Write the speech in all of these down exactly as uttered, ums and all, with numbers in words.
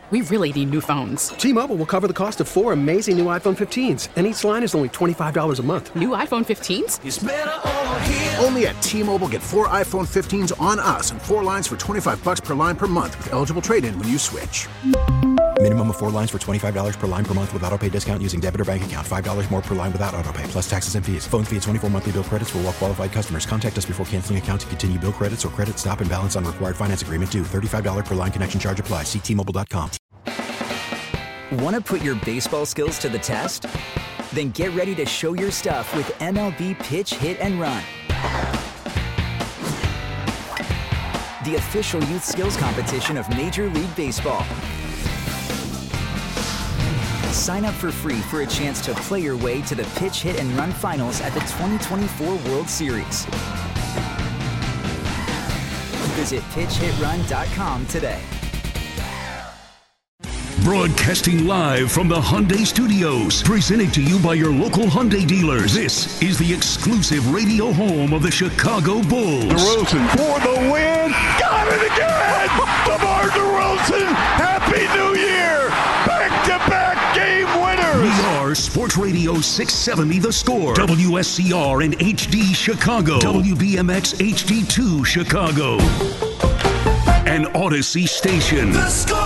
We really need new phones. T-Mobile will cover the cost of four amazing new iPhone fifteens, and each line is only twenty-five dollars a month. New iPhone fifteens? It's better over here. Only at T-Mobile, get four iPhone fifteens on us and four lines for twenty-five dollars per line per month with eligible trade-in when you switch. Minimum of four lines for twenty-five dollars per line per month with autopay discount using debit or bank account. five dollars more per line without autopay, plus taxes and fees. Phone fee at twenty-four monthly bill credits for well-qualified customers. Contact us before canceling account to continue bill credits or credit stop and balance on required finance agreement due. thirty-five dollars per line connection charge applies. See T Mobile dot com. Want to put your baseball skills to the test? Then get ready to show your stuff with M L B Pitch, Hit, and Run. The official youth skills competition of Major League Baseball. Sign up for free for a chance to play your way to the Pitch, Hit, and Run finals at the twenty twenty-four World Series. Visit pitch hit run dot com today. Broadcasting live from the Hyundai Studios, presented to you by your local Hyundai dealers. This is the exclusive radio home of the Chicago Bulls. DeRozan for the win. Got it again! DeMar DeRozan, Happy New Year! Back-to-back game winners! We are Sports Radio six seventy The Score, W S C R and H D Chicago, W B M X H D two Chicago, and Odyssey Station. The Score!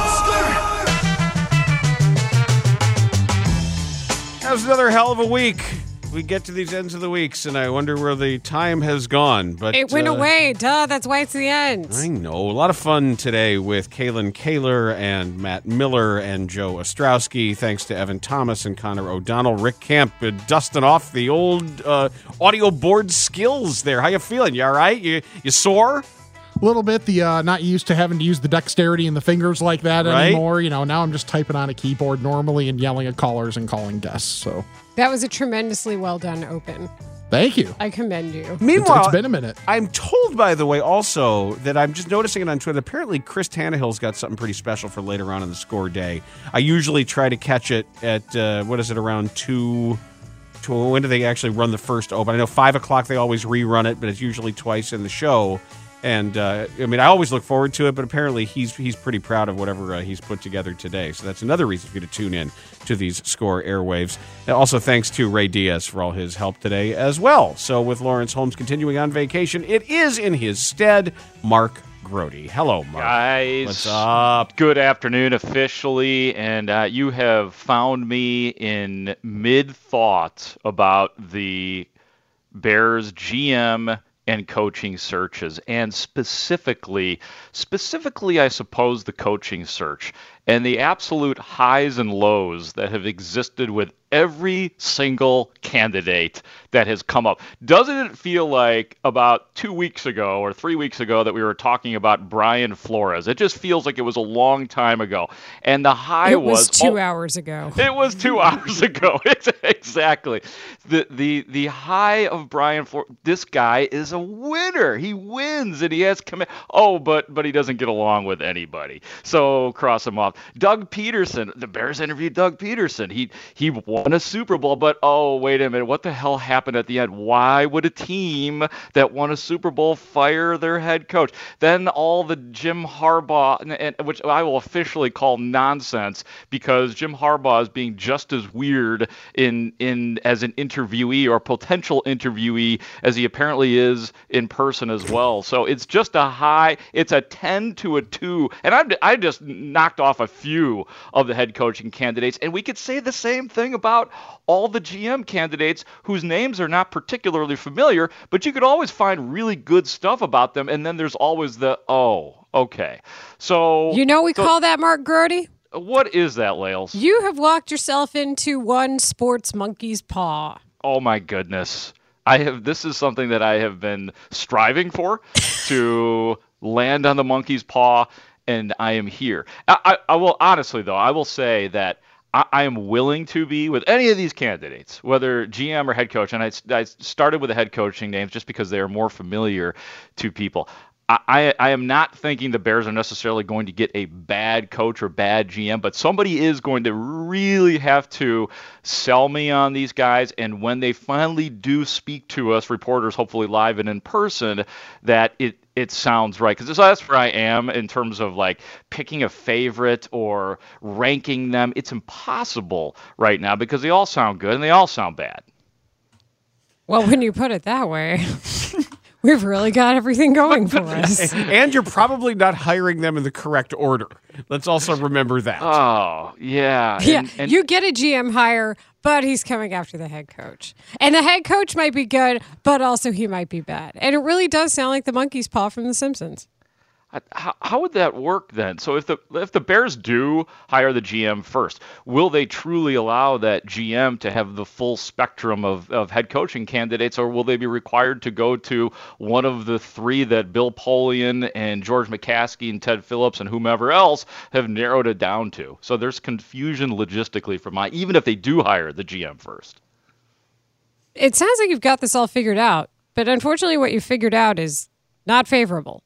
That was another hell of a week. We get to these ends of the weeks, and I wonder where the time has gone. But it went uh, away. Duh, that's why it's the end. I know. A lot of fun today with Kaylin Kaler and Matt Miller and Joe Ostrowski. Thanks to Evan Thomas and Connor O'Donnell. Rick Camp uh, dusting off the old uh, audio board skills there. How you feeling? You all right? You, you sore? A little bit. The uh, not used to having to use the dexterity in the fingers like that Right? anymore. You know, now I'm just typing on a keyboard normally and yelling at callers and calling guests. So That was a tremendously well done open. thank you. I commend you. Meanwhile, it's, it's been a minute. I'm told, by the way, also that I'm just noticing it on Twitter. Apparently, Chris Tannehill's got something pretty special for later on in the Score day. I usually try to catch it at, uh, what is it, around two... two when do they actually run the first open? I know five o'clock they always rerun it, but it's usually twice in the show. And, uh, I mean, I always look forward to it, but apparently he's he's pretty proud of whatever uh, he's put together today. So that's another reason for you to tune in to these Score airwaves. And also thanks to Ray Diaz for all his help today as well. So with Lawrence Holmes continuing on vacation, it is in his stead Mark Grody. Hello, Mark. Guys. What's up? Good afternoon officially, and uh, you have found me in mid-thought about the Bears G M and coaching searches, and specifically, specifically, I suppose, the coaching search and the absolute highs and lows that have existed with every single candidate that has come up. Doesn't it feel like about two weeks ago or three weeks ago that we were talking about Brian Flores? It just feels like it was a long time ago. And the high It was, was two oh, hours ago. It was two hours ago. Exactly. The the the high of Brian Flores. This guy is a winner. He wins and he has command. Oh, but but he doesn't get along with anybody. So cross him off. Doug Peterson. The Bears interviewed Doug Peterson. He he won a Super Bowl, but oh wait a minute. What the hell happened at the end? Why would a team that won a Super Bowl fire their head coach? Then all the Jim Harbaugh, and, and, which I will officially call nonsense, because Jim Harbaugh is being just as weird in in as an interviewee or potential interviewee as he apparently is in person as well. So it's just a high. It's a ten to a two, and I'm I just knocked off a few of the head coaching candidates, and we could say the same thing about all the G M candidates whose names are not particularly familiar, but you could always find really good stuff about them, and then there's always the, oh, okay. So You know we so, call that, Mark Grody? What is that, Lales? You have locked yourself into one sports monkey's paw. Oh, my goodness. I have. This is something that I have been striving for, to land on the monkey's paw, and I am here. I, I, I will, honestly, though, I will say that I, I am willing to be with any of these candidates, whether G M or head coach, and I, I started with the head coaching names just because they are more familiar to people. I, I am not thinking the Bears are necessarily going to get a bad coach or bad G M, but somebody is going to really have to sell me on these guys. And when they finally do speak to us, reporters, hopefully live and in person, that it it sounds right, because that's where I am in terms of like picking a favorite or ranking them. It's impossible right now because they all sound good and they all sound bad. Well, when you put it that way, we've really got everything going for us. And you're probably not hiring them in the correct order. Let's also remember that. Oh, yeah. Yeah, And, and you get a G M hire, but he's coming after the head coach. And the head coach might be good, but also he might be bad. And it really does sound like the monkey's paw from The Simpsons. How, how would that work then? So if the if the Bears do hire the G M first, will they truly allow that G M to have the full spectrum of, of head coaching candidates, or will they be required to go to one of the three that Bill Polian and George McCaskey and Ted Phillips and whomever else have narrowed it down to? So there's confusion logistically for my, even if they do hire the G M first. It sounds like you've got this all figured out, but unfortunately what you figured out is not favorable.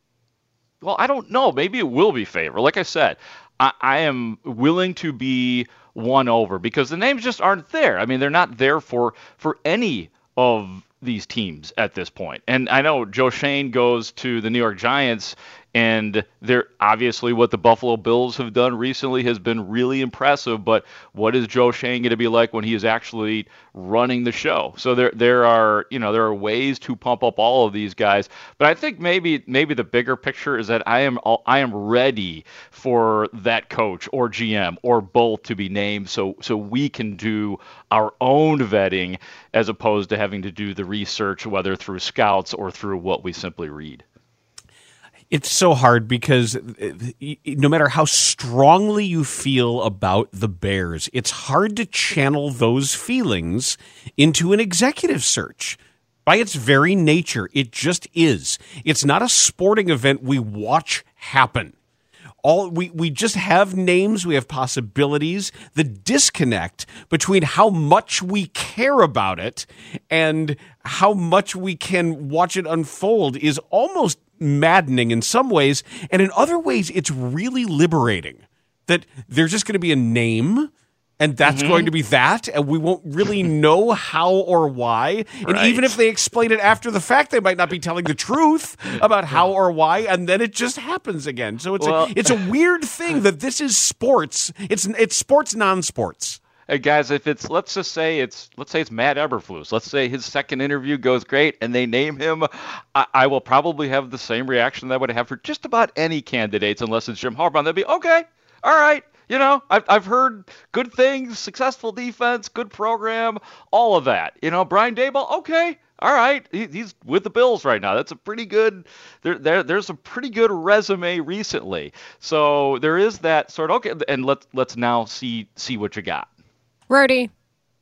Well, I don't know. Maybe it will be favorable. Like I said, I, I am willing to be won over because the names just aren't there. I mean, they're not there for for any of these teams at this point. And I know Joe Schoen goes to the New York Giants, and they're obviously what the Buffalo Bills have done recently has been really impressive. But what is Joe Schoen going to be like when he is actually running the show? So there, there are, you know, there are ways to pump up all of these guys. But I think maybe, maybe the bigger picture is that I am, I am ready for that coach or G M or both to be named, so, so we can do our own vetting as opposed to having to do the research, whether through scouts or through what we simply read. It's so hard because no matter how strongly you feel about the Bears, it's hard to channel those feelings into an executive search. By its very nature, it just is. It's not a sporting event we watch happen. All we, we just have names, we have possibilities. The disconnect between how much we care about it and how much we can watch it unfold is almost maddening in some ways, and in other ways it's really liberating that there's just going to be a name and that's mm-hmm. going to be that, and we won't really know how or why. And right. even if they explain it after the fact, they might not be telling the truth about how or why, and then it just happens again. So it's well, a, it's a weird thing that this is sports. It's it's sports non-sports. Hey guys, if it's let's just say it's let's say it's Matt Eberflus. Let's say his second interview goes great and they name him. I, I will probably have the same reaction that I would have for just about any candidates, unless it's Jim Harbaugh. They'll be okay, all right. You know, I've I've heard good things, successful defense, good program, all of that. You know, Brian Daboll, okay, all right, he, he's with the Bills right now. That's a pretty good. There, there there's a pretty good resume recently. So there is that sort of okay. And let's let's now see see what you got. Rody.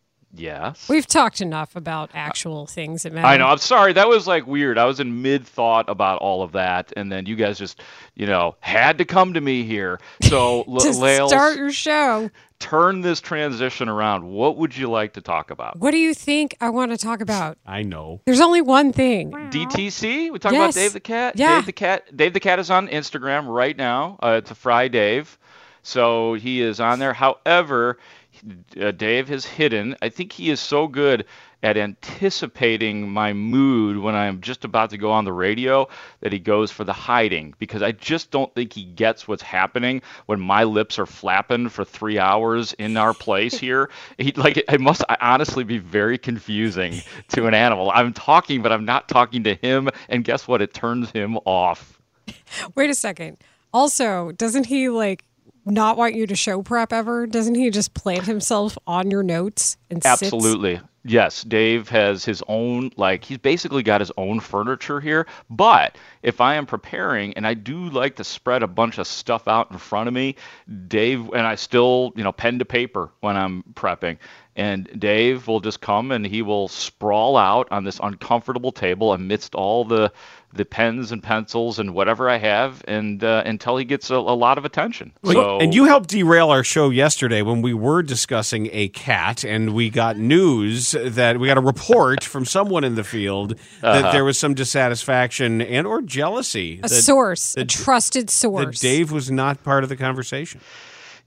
Yes. We've talked enough about actual things that matter. I know. I'm sorry. That was like weird. I was in mid thought about all of that, and then you guys just, you know, had to come to me here. So, to Lael, start your show. Turn this transition around. What would you like to talk about? What do you think I want to talk about? I know. There's only one thing. D T C. We talking yes. about Dave the Cat. Yeah. Dave the Cat. Dave the Cat is on Instagram right now. Uh, it's a Fry Dave, so he is on there. However, Uh, Dave has hidden. I think he is so good at anticipating my mood when I'm just about to go on the radio that he goes for the hiding, because I just don't think he gets what's happening when my lips are flapping for three hours in our place here. He, like, it must honestly be very confusing to an animal. I'm talking, but I'm not talking to him, and guess what? It turns him off. Wait a second. Also, doesn't he, like, not want you to show prep ever? Doesn't he just plant himself on your notes and Absolutely. Sits? Yes, Dave has his own, like, he's basically got his own furniture here. But if I am preparing, and I do like to spread a bunch of stuff out in front of me, Dave, and I still, you know, pen to paper when I'm prepping, and Dave will just come and he will sprawl out on this uncomfortable table amidst all the the pens and pencils and whatever I have, and uh, until he gets a, a lot of attention. Well, so, and you helped derail our show yesterday when we were discussing a cat, and we got news that we got a report from someone in the field that uh-huh. there was some dissatisfaction and or jealousy. A that, source, that, a trusted source. That Dave was not part of the conversation.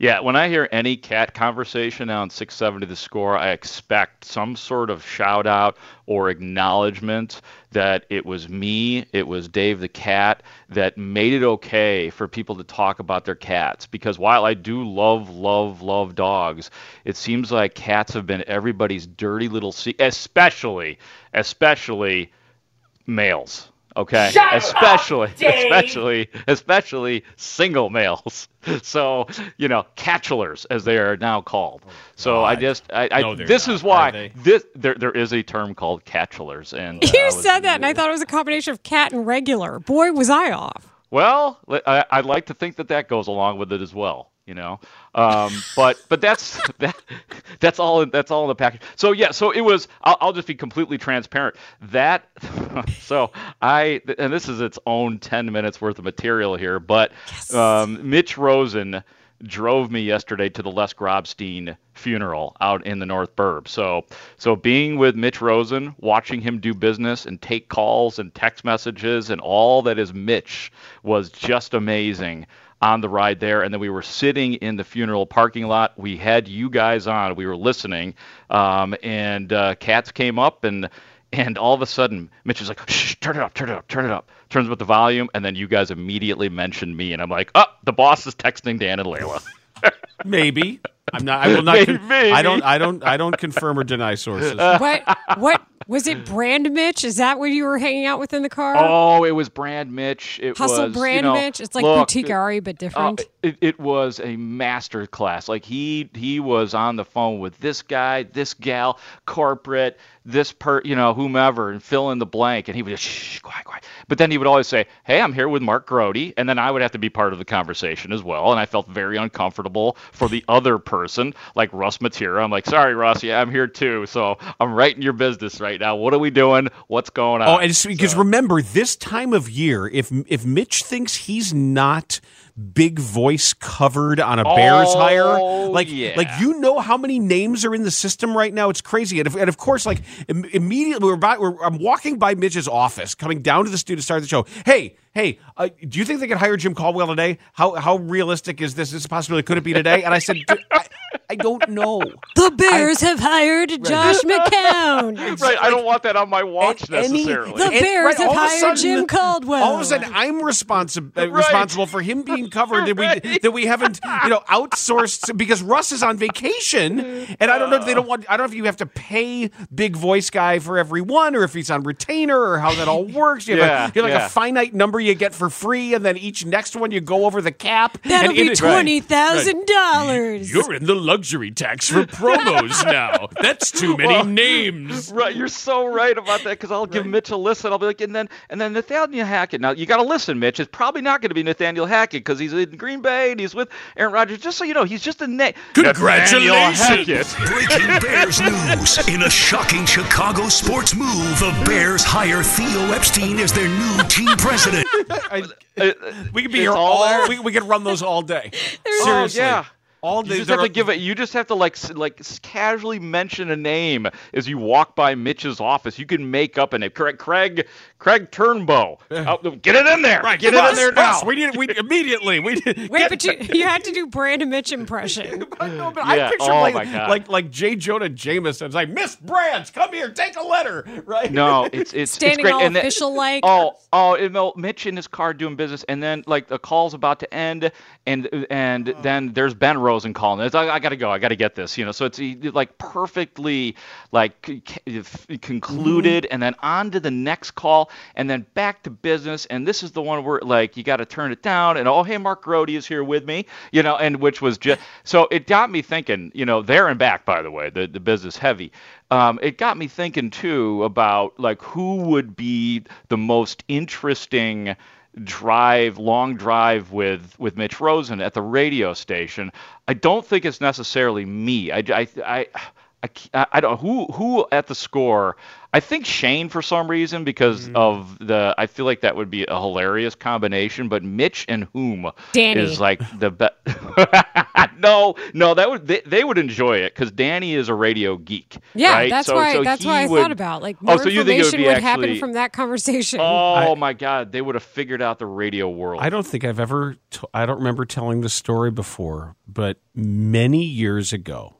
Yeah, when I hear any cat conversation on six seventy The Score, I expect some sort of shout out or acknowledgement that it was me, it was Dave the cat that made it okay for people to talk about their cats. Because while I do love, love, love dogs, it seems like cats have been everybody's dirty little secret, especially, especially males. Okay, Shut especially, up, Dave. especially, especially single males. So you know, catchulars as they are now called. So I just, I, I No, they're this not, is why are they? this there there is a term called catchulars, and uh, You I was- said that, and I thought it was a combination of cat and regular. Boy, was I off. Well, I, I'd like to think that that goes along with it as well. You know, um, but but that's that that's all that's all in the package. So yeah, so it was. I'll, I'll just be completely transparent. That so I and this is its own ten minutes worth of material here. But Yes. um, Mitch Rosen drove me yesterday to the Les Grobstein funeral out in the North Burb. So so being with Mitch Rosen, watching him do business and take calls and text messages and all that is Mitch was just amazing on the ride there. And then we were sitting in the funeral parking lot. We had you guys on. We were listening. Um, and uh, Cats came up and and all of a sudden Mitch is like, shh, turn it up, turn it up, turn it up. Turns up the volume, and then you guys immediately mentioned me, and I'm like, oh, the boss is texting Dan and Layla. Maybe. I'm not. I will not. Maybe, con- maybe. I don't. I don't. I don't confirm or deny sources. What? What was it? Brand Mitch? Is that what you were hanging out with in the car? Oh, it was Brand Mitch. It Hustle was, Brand you know, Mitch. It's like look, boutique Ari, but different. Uh, it, it was a master class. Like he he was on the phone with this guy, this gal, corporate, this per, you know, whomever, and fill in the blank. And he would just shh, quiet, quiet. But then he would always say, "Hey, I'm here with Mark Grody," and then I would have to be part of the conversation as well. And I felt very uncomfortable for the other person, like Russ Matera. I'm like, "Sorry, Russ, yeah, I'm here too. So I'm right in your business right now. What are we doing? What's going on?" Oh, and it's, because remember, this time of year, if if Mitch thinks he's not big voice covered on a Bears Oh, hire, like yeah. like you know how many names are in the system right now. It's crazy, and of, and of course, like im- immediately we're about we're, I'm walking by Mitch's office, coming down to the studio to start the show. Hey. Hey, uh, do you think they could hire Jim Caldwell today? How how realistic is this? Is this a possibility? Could it be today? And I said, I, I don't know. The Bears I, have hired Josh McCown. Right, I don't want that on my watch any, necessarily. The Bears right, have hired sudden, Jim Caldwell. All of a sudden, I'm responsi- uh, Right. responsible for him being covered that we Right. that we haven't you know outsourced because Russ is on vacation, and I don't know if they don't want. I don't know if you have to pay big voice guy for every one, or if he's on retainer, or how that all works. You have, Yeah, a, you have like yeah. a finite number you get for free, and then each next one you go over the cap. That'll and be in- twenty thousand dollars. You're in the luxury tax for promos now. That's too many Well, names. Right, you're so right about that because I'll give Mitch a listen. I'll be like, and then and then Nathaniel Hackett. Now you got to listen, Mitch. It's probably not going to be Nathaniel Hackett because he's in Green Bay and he's with Aaron Rodgers. Just so you know, he's just a name. Congratulations. Breaking Bears news. In a shocking Chicago sports move, the Bears hire Theo Epstein as their new team president. I, Uh, we could be it's here all all. there. We, we could run those all day. Oh, Seriously, yeah. all You day. just there have to are- give it. You just have to like s- like s- casually mention a name as you walk by Mitch's office. You can make up a name. Craig Craig Craig Turnbow. Oh, get it in there. Right, Get Russ, it in there Russ, now. we need we immediately. We Wait, get- but you, you had to do Brandon Mitch impression. I know, but Yeah, I picture oh like, my God. like like J. Jonah Jameson. It's like Miss Brands, come here, take a letter, right? No, it's it's Standing it's great. all And then- official-like. Oh, oh, you know, Mitch in his car doing business, and then like the call's about to end, and and then there's Ben Rosen calling. It's like, I gotta go, I gotta get this, you know. So it's he- like perfectly like c- c- concluded, and then on to the next call, and then back to business. And this is the one where like you got to turn it down, and oh hey, Mark Grody is here with me, you know, and which was just so it got me thinking, you know, there and back, by the way, the the business heavy. Um, it got me thinking too about like who would be the most interesting drive, long drive with with Mitch Rosen at the radio station. I don't think it's necessarily me. I, I, I, I, I don't who who at the Score. I think Shane for some reason because Mm. of the. I feel like that would be a hilarious combination. But Mitch and whom Danny. is like the best. no, no, that would they, they would enjoy it because Danny is a radio geek. Yeah, right? that's so, why. so that's he why I would, thought about like more oh, so you think it would information be would actually, happen from that conversation. Oh I, my God, they would have figured out the radio world. I don't think I've ever. T- I don't remember telling the story before, but many years ago,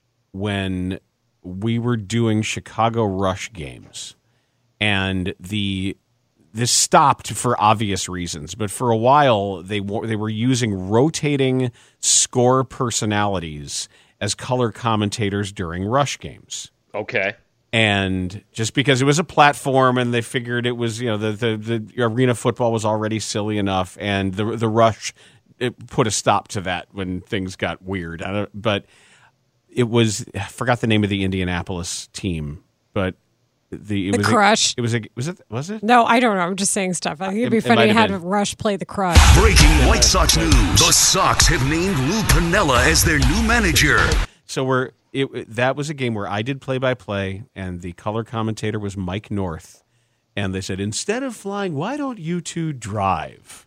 when we were doing Chicago Rush games, and the this stopped for obvious reasons, but for a while they were they were using rotating score personalities as color commentators during Rush games. Okay. And just because it was a platform, and they figured it was, you know, the the, the arena football was already silly enough, and the the Rush it put a stop to that when things got weird. I don't, but it was I forgot the name of the Indianapolis team, but the it The was Crush. A, it was a was it was it? No, I don't know. I'm just saying stuff. I think it'd be It- it funny might to have have been. Rush play the Crush. Breaking White Sox news. The Sox have named Lou Piniella as their new manager. So we're it, it- that was a game where I did play by play, and the color commentator was Mike North, and they said, instead of flying, why don't you two drive?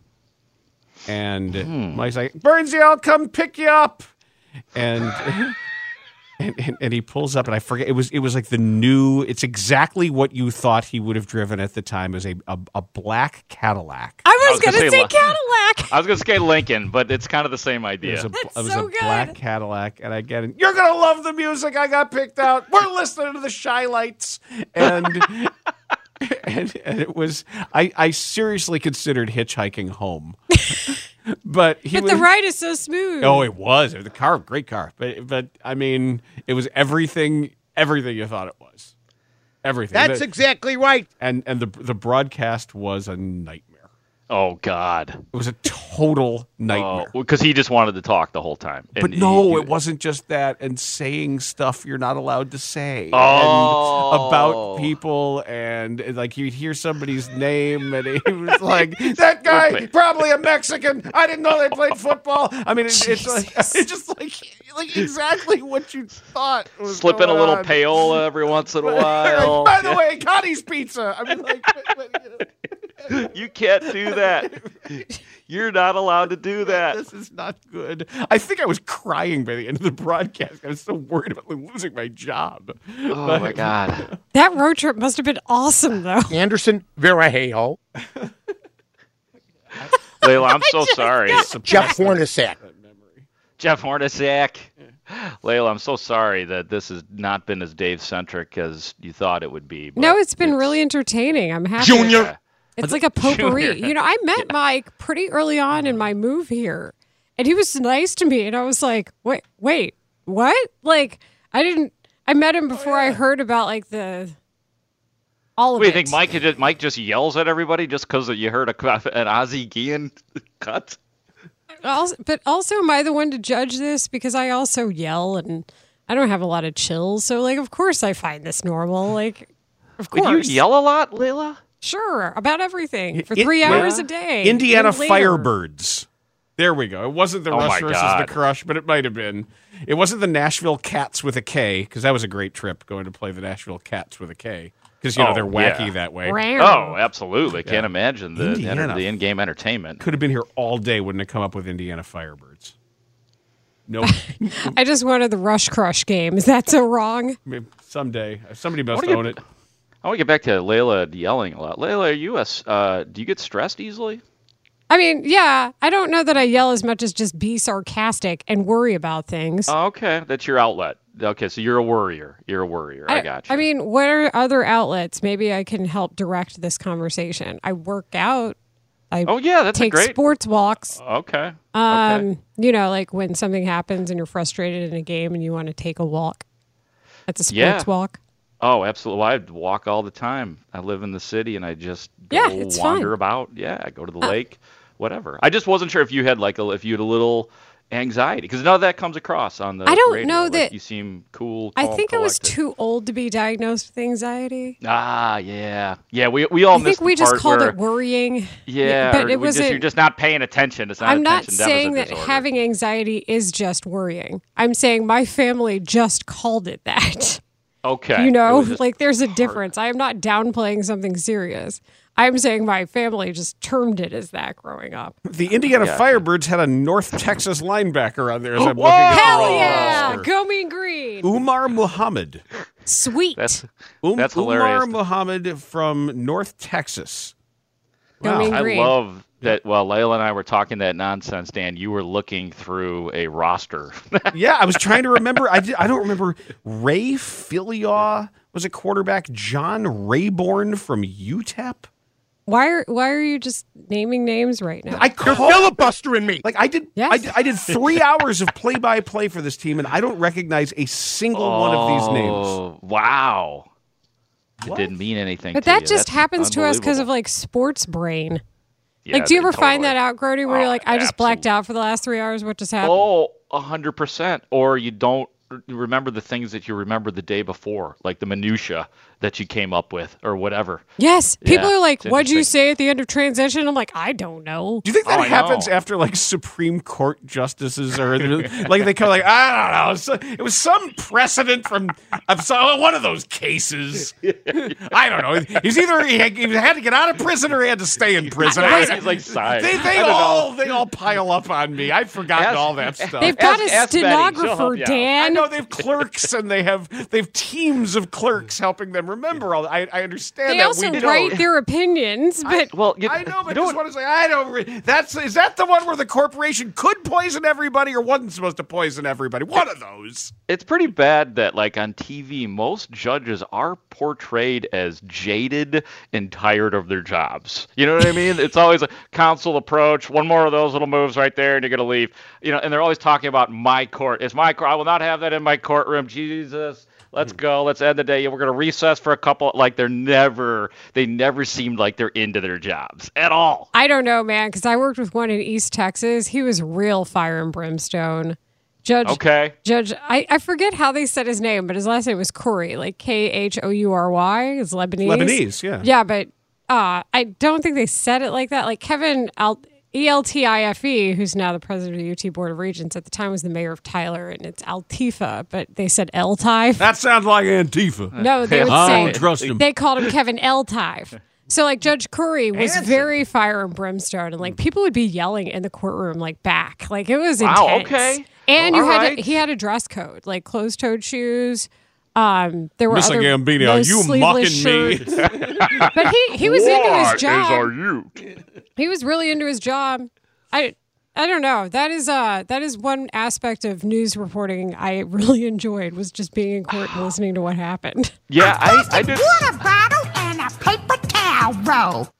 And Hmm. Mike's like, Burnsy, I'll come pick you up, and. And, and, and he pulls up, and I forget it was it was like the new. It's exactly what you thought he would have driven at the time. It was a a, a black Cadillac. I was, was gonna going to say say La- Cadillac. I was going to say Lincoln, but it's kind of the same It idea. was a, That's it was so a good. black Cadillac, and I get it. You're gonna love the music. I got picked out. We're listening to the Shy Lights, and and, and it was. I, I seriously considered hitchhiking home, but he But was. the ride is so smooth. Oh, it was. The car, great car, but but I mean, it was everything, everything you thought it was, everything. That's The- exactly right. and and the the broadcast was a nightmare. Oh God. It was a total nightmare. Because he just wanted to talk the whole time. But And no, he- it wasn't just that. And saying stuff you're not allowed to say. Oh. And about people. And, and, like, you'd hear somebody's name, and he was like, that guy, probably a Mexican. I didn't know they played football. I mean, it, it's like, it's just like, like exactly what you thought was slip in a going little on. payola every once in a Like, while. by the way, Connie's Pizza. I mean, like, but- but, you know. You can't do that. You're not allowed to do that. This is not good. I think I was crying by the end of the broadcast. I was so worried about losing my job. Oh But- my God. That road trip must have been awesome, though. Anderson Verajejo, Layla, I'm so sorry. Jeff Hornacek. Jeff Hornacek. Layla, I'm so sorry that this has not been as Dave-centric as you thought it would be. but No, it's been really entertaining. I'm happy. Junior. It's like a potpourri. Junior. You know, I met Mike pretty early on in my move here, and he was nice to me. And I was like, wait, wait, what? Like, I didn't, I met him before I heard about, like, the, all of Wait, it. you think Mike just, Mike just yells at everybody just because you heard a, an Ozzie Guillen cut? Also, but also, am I the one to judge this? Because I also yell, and I don't have a lot of chills. So, like, of course I find this normal. Like, of Wait, course. you yell a lot, Layla? Sure, about everything for It- three yeah. hours a day. Indiana and later. Firebirds. There we go. It wasn't the Oh Rush my versus God. the Crush, but it might have been. It wasn't the Nashville Cats with a K, because that was a great trip going to play the Nashville Cats with a K, because you know Oh, they're wacky yeah. that way. Oh, absolutely. Can't imagine the, Indiana. enter- the in-game entertainment. Could have been here all day. Wouldn't have come up with Indiana Firebirds. Nope. I just wanted the Rush Crush game. Is that so wrong? Maybe someday somebody must What do you- own it. I want to get back to Layla yelling a lot. Layla, are you a, s- uh, do you get stressed easily? I mean, yeah, I don't know that I yell as much as just be sarcastic and worry about things. Oh, okay, that's your outlet. Okay, so you're a worrier. You're a worrier. I, got you. I mean, what are other outlets? Maybe I can help direct this conversation. I work out. I oh yeah, that's a take great. sports walks. Okay. Um, okay. You know, like when something happens and you're frustrated in a game and you want to take a walk. That's a sports Yeah. walk. Oh, absolutely. Well, I walk all the time. I live in the city, and I just go Yeah, it's wander fun. about. Yeah, I go to the Uh, lake, whatever. I just wasn't sure if you had like a if you had a little anxiety because none of that comes across on the. I don't radio. know Like, that- you seem cool. I calm, think I was collected. too old to be diagnosed with anxiety. Ah, yeah, yeah. We we all I missed think we the just part called where, it worrying. Yeah, but or it we just, wasn't. you're just not paying attention. It's not I'm not attention saying deficit that disorder. having anxiety is just worrying. I'm saying my family just called it that. Okay. You It know, was just like there's a difference. I am not downplaying something serious. I'm saying my family just termed it as that growing up. The Indiana Yeah. Firebirds had a North Texas linebacker on there as I'm Whoa! looking at the Hell raw yeah! roster. Go Mean Green. Umar Muhammad. Sweet. That's Um, That's Umar hilarious. Muhammad from North Texas. Go Mean I Green. love that. While Layla and I were talking that nonsense, Dan, you were looking through a roster. Yeah, I was trying to remember. I, did, I don't remember. Ray Filiaw was a quarterback. John Rayborn from U T E P. Why are Why are you just naming names right now? I You're called, filibustering me. like I did. Yes. I, did- I did three hours of play by play for this team, and I don't recognize a single one of these names. Oh, wow. It What? didn't mean anything but to that you. just That's happens to us because of unbelievable. like sports brain. Yeah, like, do you they ever find totally- that out, Grody, where Oh, you're like, I just blacked absolutely. out for the last three hours? What just happened? Oh, a hundred percent. Or you don't r- remember the things that you remember the day before, like the minutia that you came up with, or whatever. Yes. People Yeah, are like, it's what'd you interesting. say at the end of transition? I'm like, I don't know. Do you think that Oh, I happens know. after like Supreme Court justices or like they kind of like I don't know? So, it was some precedent from of some, one of those cases. I don't know. He's either he had, he had to get out of prison or he had to stay in prison. I- He's like, sigh. they I they don't all know. they all pile up on me. I've forgotten Ask- all that stuff. They've got Ask- a ask Betty. She'll stenographer, help you out. I Dan. know they have clerks and they have they have teams of clerks helping them remember all. I I understand They that also we write don't. their opinions, but Well, you, I know, but you know just what- want to say I don't. Re- that's is that the one where the corporation could poison everybody or wasn't supposed to poison everybody? One of those. it's pretty bad that, like, on T V, most judges are portrayed as jaded and tired of their jobs. You know what I mean? It's always a counsel approach. One more of those little moves right there, and you're going to leave. You know, and they're always talking about my court. It's my court. I will not have that in my courtroom. Jesus. Let's go. Let's end the day. We're going to recess for a couple. Like, they're never, they never seemed like they're into their jobs at all. I don't know, man, because I worked with one in East Texas. He was real fire and brimstone. Judge, Okay. Judge, I, I forget how they said his name, but his last name was Khoury, like K H O U R Y. Is Lebanese. Lebanese, yeah. Yeah, but uh, I don't think they said it like that. Like Kevin Al- E L T I F E, who's now the president of the U T Board of Regents, at the time was the mayor of Tyler, and it's Altifa, but they said L-Tyfe. That sounds like Antifa. No, they would I say don't trust him. they called him Kevin L-Tyfe. So like Judge Khoury was Hanson. very fire and brimstone, and like people would be yelling in the courtroom like back, like it was Wow, intense. okay. And All you had right. to, he had a dress code, like closed-toed shoes. Um, there were Mister other Gambino, no are you sleeveless mocking me? shirts. But he he was into What his job. is our youth? He was really into his job. I I don't know. That is uh that is one aspect of news reporting I really enjoyed, was just being in court and listening to what happened. Yeah, I, I did. Water bottle and a paper towel roll.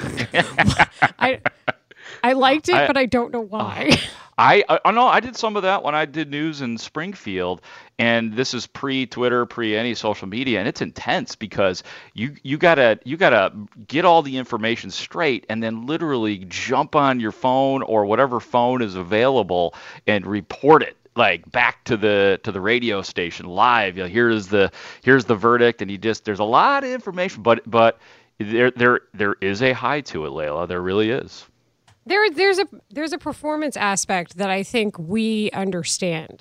I I liked it, I- but I don't know why. I, I know I did some of that when I did news in Springfield, and this is pre-Twitter, pre any social media, and it's intense because you you gotta you gotta get all the information straight, and then literally jump on your phone or whatever phone is available and report it, like back to the to the radio station live. You know, here's the here's the verdict, and you just there's a lot of information, but but there there there is a high to it, Layla. There really is. There there's a there's a performance aspect that I think we understand.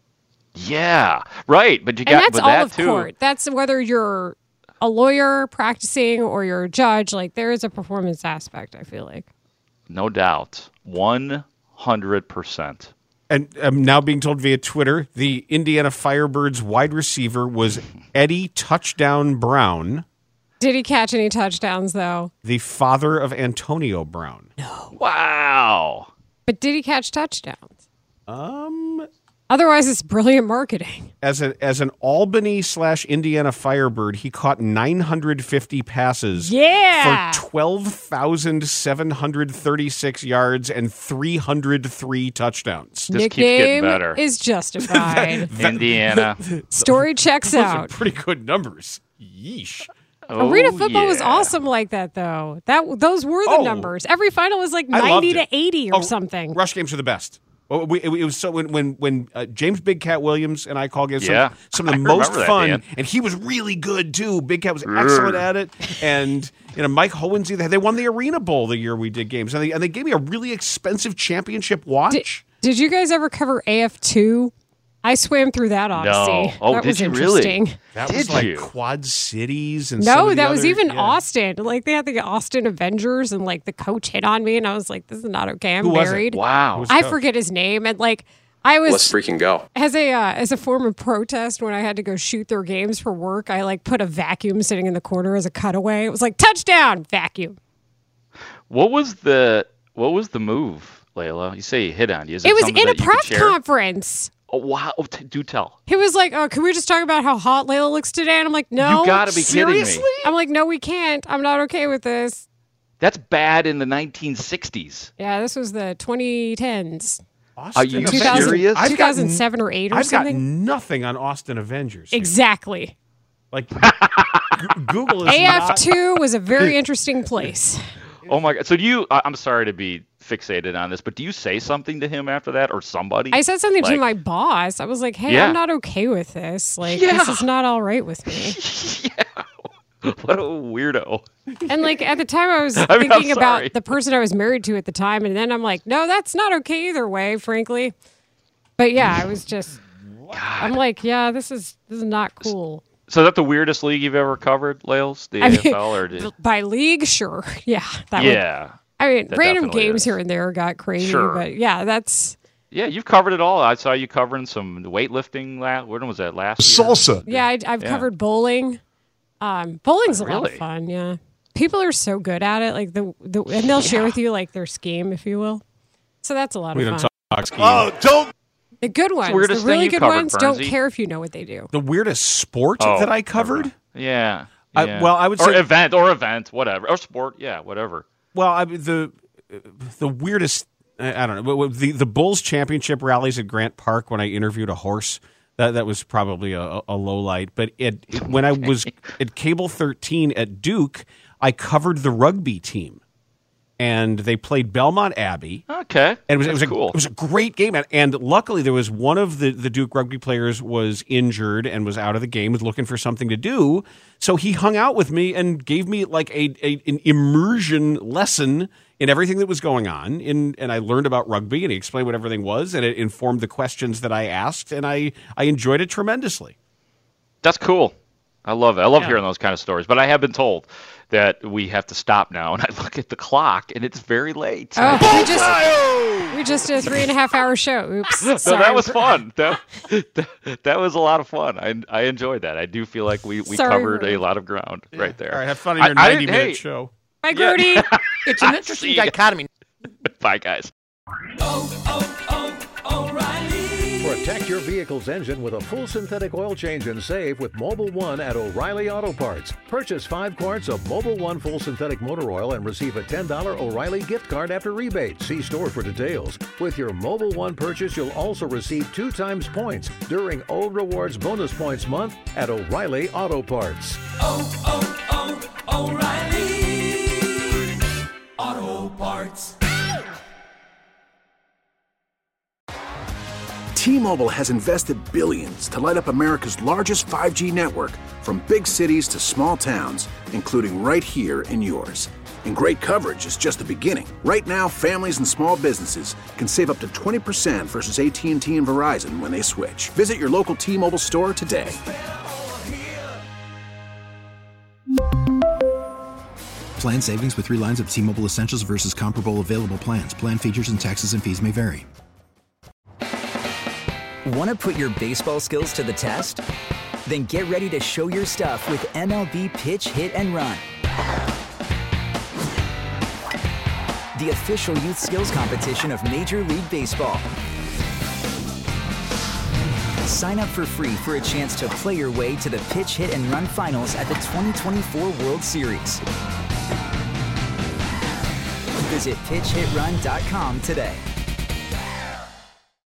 Yeah, right. But you got And that's but all that of too. court. That's whether you're a lawyer practicing or you're a judge, like there is a performance aspect, I feel like. No doubt. one hundred percent. And I'm now being told via Twitter, the Indiana Firebirds wide receiver was Eddie Touchdown Brown, Did he catch any touchdowns though? the father of Antonio Brown. Wow. But did he catch touchdowns? Um, Otherwise, it's brilliant marketing. as a as an Albany slash Indiana Firebird, he caught nine hundred fifty passes Yeah. for twelve thousand seven hundred thirty-six yards and three hundred three touchdowns. This keeps getting Nickname better. is justified. Indiana. Story checks Those are out. pretty good numbers. Yeesh. Arena Oh, football was yeah. awesome like that, though. That those were the Oh. numbers. Every final was like I loved ninety it. to eighty or Oh, something. Rush games are the best. Well, we, it, it was so when when when uh, James Big Cat Williams and I called games, Yeah. some, some of the I most remember that, fun, Dan. and he was really good too. Big Cat was excellent at it, and you know Mike Hohensee, they, they won the Arena Bowl the year we did games, and they, and they gave me a really expensive championship watch. Did, did you guys ever cover A F two? I swam through that Odyssey. No. Oh, that did was you interesting. really? That Did was like you? Quad Cities and some No, of the that was other- even yeah. Austin. Like they had the Austin Avengers, and like the coach hit on me, and I was like, "This is not okay. I'm Who was it? married." Wow. Who was the I coach? forget his name, and like I was Let's freaking go. as a uh, as a form of protest when I had to go shoot their games for work. I like put a vacuum sitting in the corner as a cutaway. It was like touchdown vacuum. What was the what was the move, Layla? You say he hit on you. Is it, It was something in a that you could press share? conference. Oh, wow. Oh, t- do tell. He was like, "Oh, can we just talk about how hot Layla looks today?" And I'm like, "No, You gotta be seriously?" kidding me. I'm like, "No, we can't. I'm not okay with this." That's bad in the nineteen sixties. Yeah, this was the twenty tens. Are you two thousand serious? I've got two thousand seven or eight or I've something. got nothing on Austin Avengers. here. Exactly. Like G- Google is A F not. two was a very interesting place. Oh my god. So do you I- I'm sorry to be fixated on this, but do you say something to him after that or somebody? I said something to Like- my boss. I was like, "Hey, Yeah. I'm not okay with this. Like, Yeah. this is not all right with me." What a weirdo. And like at the time, I was I mean, I'm thinking about sorry. the person I was married to at the time, and then I'm like, "No, that's not okay either way, frankly." But yeah, I was just, I'm like, "Yeah, this is this is not cool." So is that the weirdest league you've ever covered, Lales? The I A F mean, L or did... By league, sure, yeah, that would- Yeah. I mean, That random definitely games is. here and there got crazy, Sure. but yeah, that's Yeah, you've covered it all. I saw you covering some weightlifting. La- when was that last year? Salsa. yeah. I, I've Yeah. covered bowling. Um, bowling's a lot Really? of fun. Yeah, people are so good at it. Like the, the and they'll share with you like their scheme, if you will. So that's a lot We of don't fun. talk skiing. Oh, don't. The good ones, the weirdest thing really you good covered, ones, don't Bernsey. care if you know what they do. The weirdest sport Oh, that I covered. Yeah. I- yeah. well, I would or say- event or event, whatever, or sport. Yeah, whatever. Well, I mean, the the weirdest. I I don't know. The the Bulls championship rallies at Grant Park when I interviewed a horse. That that was probably a, a low light. But it, it when I was at Cable thirteen at Duke, I covered the rugby team, and they played Belmont Abbey. Okay, and it was it was That's a, cool. it was a great game. And, and luckily, there was one of the, the Duke rugby players was injured and was out of the game, was looking for something to do. So he hung out with me and gave me like a, a an immersion lesson in everything that was going on. In, and I learned about rugby, and he explained what everything was, and it informed the questions that I asked, and I, I enjoyed it tremendously. That's cool. I love it. I love Yeah. hearing those kind of stories. But I have been told that we have to stop now, and I look at the clock, and it's very late. Oh, we just we just did a three and a half hour show. Oops. So Sorry. that was fun. That, that that was a lot of fun. I I enjoyed that. I do feel like we, we Sorry, covered Ruth. a lot of ground right there. All right, have fun in your I- I ninety didn't- minute hey. show. Bye, Gertie. It's an interesting See ya. dichotomy. Bye, guys. Protect your vehicle's engine with a full synthetic oil change and save with Mobile One at O'Reilly Auto Parts. Purchase five quarts of Mobile One full synthetic motor oil and receive a ten dollars O'Reilly gift card after rebate. See store for details. With your Mobile One purchase, you'll also receive two times points during O Rewards Bonus Points Month at O'Reilly Auto Parts. T-Mobile has invested billions to light up America's largest five G network, from big cities to small towns, including right here in yours. And great coverage is just the beginning. Right now, families and small businesses can save up to twenty percent versus A T and T and Verizon when they switch. Visit your local T-Mobile store today. Plan savings with three lines of T-Mobile Essentials versus comparable available plans. Plan features and taxes and fees may vary. Want to put your baseball skills to the test? Then get ready to show your stuff with M L B Pitch Hit and Run, the official youth skills competition of Major League Baseball. Sign up for free for a chance to play your way to the Pitch Hit and Run Finals at the twenty twenty-four World Series. Visit pitch hit run dot com today.